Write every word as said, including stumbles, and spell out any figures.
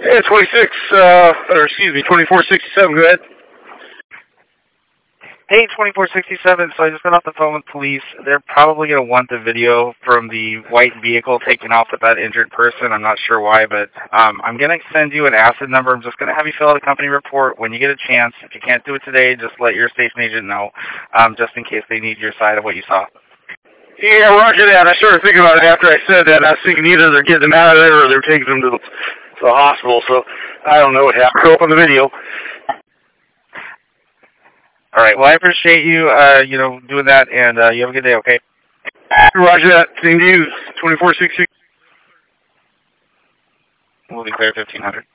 Yeah, twenty-six, uh, or excuse me, twenty-four sixty-seven, go ahead. Hey, twenty-four sixty-seven, so I just got off the phone with police. They're probably going to want the video from the white vehicle taken off with that injured person. I'm not sure why, but um, I'm going to send you an acid number. I'm just going to have you fill out a company report when you get a chance. If you can't do it today, just let your station agent know, um, just in case they need your side of what you saw. Yeah, roger that. I started thinking about it after I said that. I was thinking either they're getting them out of there or they're taking them to the, to the hospital, so I don't know what happened. Go up on the video. All right. Well, I appreciate you, uh, you know, doing that, and uh, you have a good day. Okay. Roger that. Same to you. twenty-four sixty. We'll declare fifteen hundred.